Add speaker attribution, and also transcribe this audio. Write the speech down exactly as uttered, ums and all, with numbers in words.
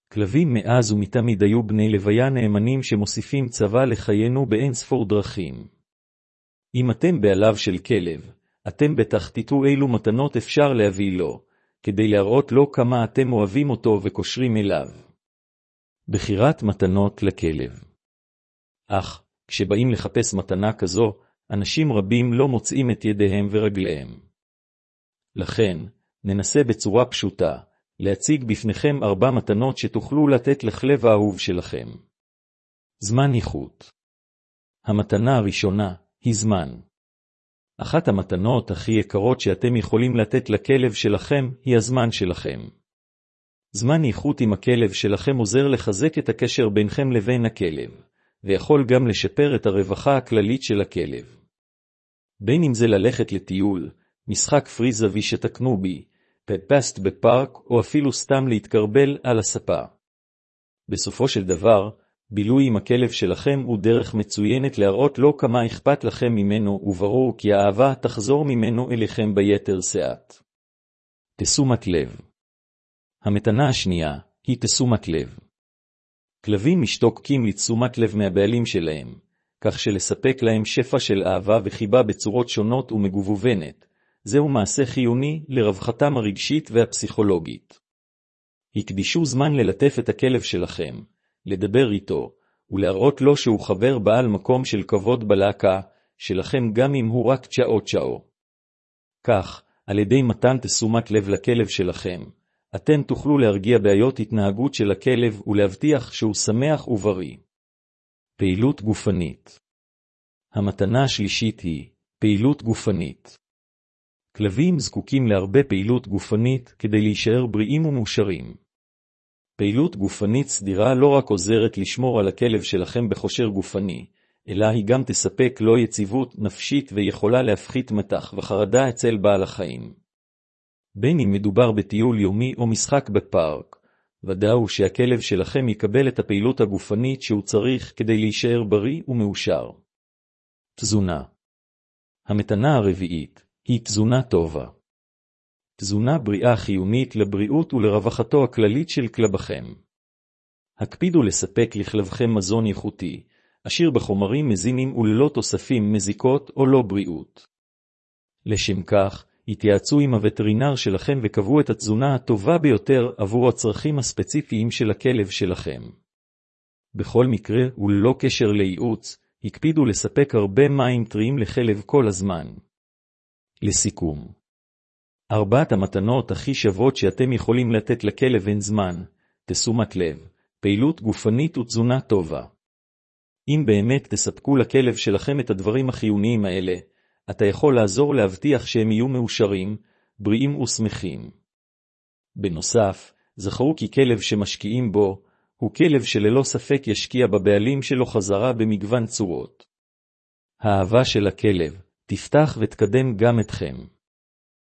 Speaker 1: כלבים מאז ומתמיד היו בני לוויה נאמנים שמוסיפים צבא לחיינו באין ספור דרכים. אם אתם בעליו של כלב, אתם בטח תיתו אילו מתנות אפשר להביא לו, כדי להראות לו כמה אתם אוהבים אותו וקושרים אליו. בחירת מתנות לכלב. אך, כשבאים לחפש מתנה כזו, אנשים רבים לא מוצאים את ידיהם ורגליהם. לכן, ננסה בצורה פשוטה, להציג בפניכם ארבע מתנות שתוכלו לתת לכלב האהוב שלכם. זמן איכות. המתנה הראשונה היא זמן. אחת המתנות הכי יקרות שאתם יכולים לתת לכלב שלכם היא הזמן שלכם. זמן איכות עם הכלב שלכם עוזר לחזק את הקשר בינכם לבין הכלב, ויכול גם לשפר את הרווחה הכללית של הכלב. בין אם זה ללכת לטיול, משחק פריזווי שתקנו בי, פסט בפארק או אפילו סתם להתקרבל על הספה. בסופו של דבר, בילוי עם הכלב שלכם הוא דרך מצוינת להראות לו כמה אכפת לכם ממנו, וברור כי האהבה תחזור ממנו אליכם ביתר שאת. תשומת לב. המתנה השנייה היא תשומת לב. כלבים משתוקקים לתשומת לב מהבעלים שלהם, כך שלספק להם שפע של אהבה וחיבה בצורות שונות ומגוונת, זהו מעשה חיוני לרווחתם הרגשית והפסיכולוגית. הקדישו זמן ללטף את הכלב שלכם, לדבר איתו, ולהראות לו שהוא חבר בעל מקום של כבוד בלהקה שלכם גם אם הוא רק צ'או צ'או. כך, על ידי מתן תשומת לב לכלב שלכם, אתם תוכלו להרגיע בעיות התנהגות של הכלב ולהבטיח שהוא שמח ובריא. פעילות גופנית. המתנה השלישית היא פעילות גופנית. כלבים זקוקים להרבה פעילות גופנית כדי להישאר בריאים ומאושרים. פעילות גופנית סדירה לא רק עוזרת לשמור על הכלב שלכם בכושר גופני, אלא היא גם תספק לו יציבות נפשית ויכולה להפחית מתח וחרדה אצל בעל החיים. בין אם מדובר בטיול יומי או משחק בפארק, ודאו שהכלב שלכם יקבל את הפעילות הגופנית שהוא צריך כדי להישאר בריא ומאושר. תזונה. המתנה הרביעית היא תזונה טובה. תזונה בריאה חיונית לבריאות ולרווחתו הכללית של כלבכם. הקפידו לספק לכלבכם מזון איכותי, עשיר בחומרים מזינים וללא תוספים מזיקות או לא בריאות. לשם כך, התייעצו עם הווטרינר שלכם וקבעו את התזונה הטובה ביותר עבור הצרכים הספציפיים של הכלב שלכם. בכל מקרה וללא קשר לייעוץ, הקפידו לספק הרבה מים טריים לכלב כל הזמן. לסיכום, ארבעת המתנות הכי שוות שאתם יכולים לתת לכלב הן זמן, תשומת לב, פעילות גופנית ותזונה טובה. אם באמת תספקו לכלב שלכם את הדברים החיוניים האלה, אתה יכול לעזור להבטיח שהם יהיו מאושרים, בריאים ושמחים. בנוסף, זכרו כי כלב שמשקיעים בו, הוא כלב שללא ספק ישקיע בבעלים שלו חזרה במגוון צורות. האהבה של הכלב תפתח ותקדם גם אתכם.